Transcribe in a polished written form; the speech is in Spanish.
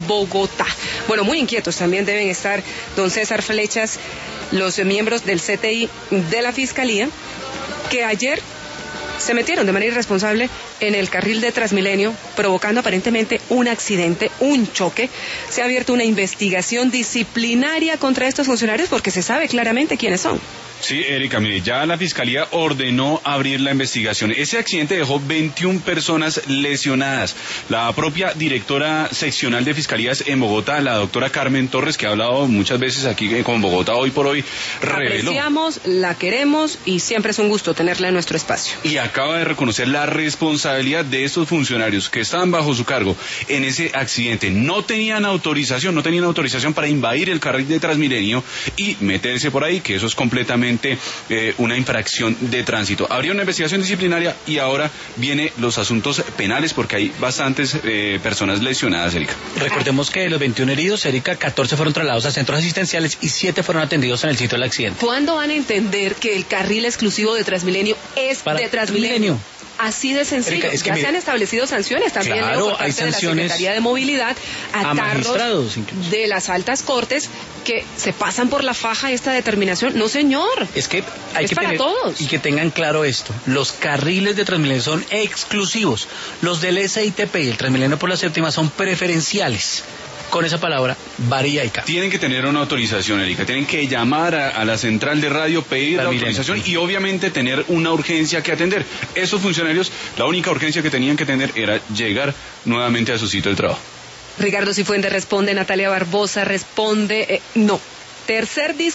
Bogotá. Bueno, muy inquietos también deben estar don César Flechas, los miembros del CTI de la Fiscalía, que ayer se metieron de manera irresponsable en el carril de Transmilenio, provocando aparentemente un accidente, un choque. Se ha abierto una investigación disciplinaria contra estos funcionarios porque se sabe claramente quiénes son. Sí, Erika, mire, ya la Fiscalía ordenó abrir la investigación. Ese accidente dejó 21 personas lesionadas. La propia directora seccional de Fiscalías en Bogotá, la doctora Carmen Torres, que ha hablado muchas veces aquí con Bogotá Hoy por Hoy, reveló. Apreciamos, la queremos y siempre es un gusto tenerla en nuestro espacio. Y acaba de reconocer la responsabilidad de estos funcionarios que estaban bajo su cargo en ese accidente. No tenían autorización para invadir el carril de Transmilenio y meterse por ahí, que eso es completamente una infracción de tránsito. Habría una investigación disciplinaria y ahora vienen los asuntos penales porque hay bastantes personas lesionadas, Erika. Recordemos que de los 21 heridos, Erika, 14 fueron trasladados a centros asistenciales y 7 fueron atendidos en el sitio del accidente. ¿Cuándo van a entender que el carril exclusivo de Transmilenio es de Transmilenio? Así de sencillo. Erika, ya se han establecido sanciones también, claro, por parte hay sanciones de la Secretaría de Movilidad a magistrados de las altas cortes que se pasan por la faja esta determinación. No, señor. Es que hay es que para tener, todos. y que tengan claro esto. Los carriles de Transmilenio son exclusivos. Los del SITP y el Transmilenio por la Séptima son preferenciales. Con esa palabra, varía y cambia. Tienen que tener una autorización, Erika. Tienen que llamar a la central de radio, pedir la autorización y obviamente tener una urgencia que atender. Esos funcionarios, la única urgencia que tenían que tener era llegar nuevamente a su sitio de trabajo. Ricardo Cifuentes responde, Natalia Barbosa responde, no. Tercer disco.